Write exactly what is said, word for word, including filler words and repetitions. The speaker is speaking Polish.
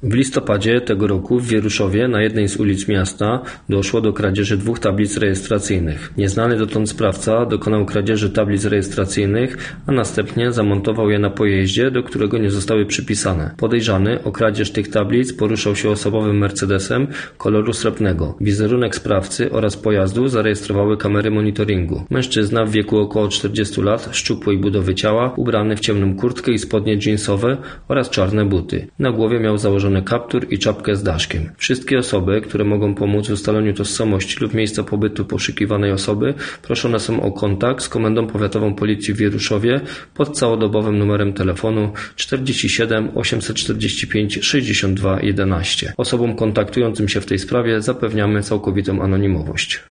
W listopadzie tego roku w Wieruszowie na jednej z ulic miasta doszło do kradzieży dwóch tablic rejestracyjnych. Nieznany dotąd sprawca dokonał kradzieży tablic rejestracyjnych, a następnie zamontował je na pojeździe, do którego nie zostały przypisane. Podejrzany o kradzież tych tablic poruszał się osobowym Mercedesem koloru srebrnego. Wizerunek sprawcy oraz pojazdu zarejestrowały kamery monitoringu. Mężczyzna w wieku około czterdziestu lat, szczupłej budowy ciała, ubrany w ciemną kurtkę i spodnie dżinsowe oraz czarne buty. Na głowie miał założony kaptur i czapkę z daszkiem. Wszystkie osoby, które mogą pomóc w ustaleniu tożsamości lub miejsca pobytu poszukiwanej osoby, proszone są o kontakt z Komendą Powiatową Policji w Wieruszowie pod całodobowym numerem telefonu czterdzieści siedem osiemset czterdzieści pięć sześćdziesiąt dwa jedenaście. Osobom kontaktującym się w tej sprawie zapewniamy całkowitą anonimowość.